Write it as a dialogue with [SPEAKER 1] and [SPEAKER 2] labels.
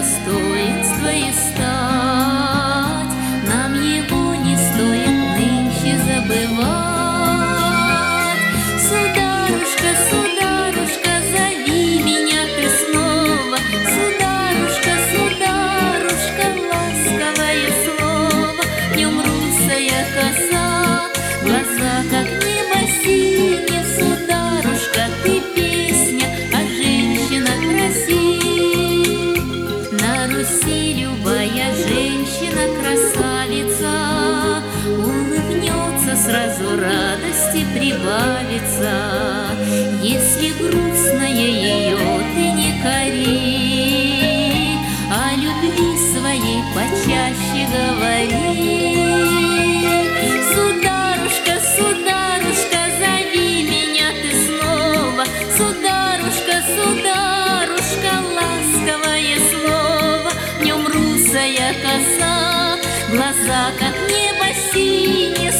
[SPEAKER 1] достоинства искать, нам его не стоит нынче забывать. Сударушка, сударушка, зови меня ты снова, сударушка, сударушка, ласковое слово. В нем русая коса, глаза как небо синее, сударушка, ты песня о женщинах красе. На Руси любая женщина красавица, улыбнется, сразу радости прибавится. Если грустная ее ты не кори, о любви своей почаще говори. Сударушка, сударушка, зови меня ты снова, сударушка, сударушка, ласковое слово. В нем русая коса, глаза как небо синее,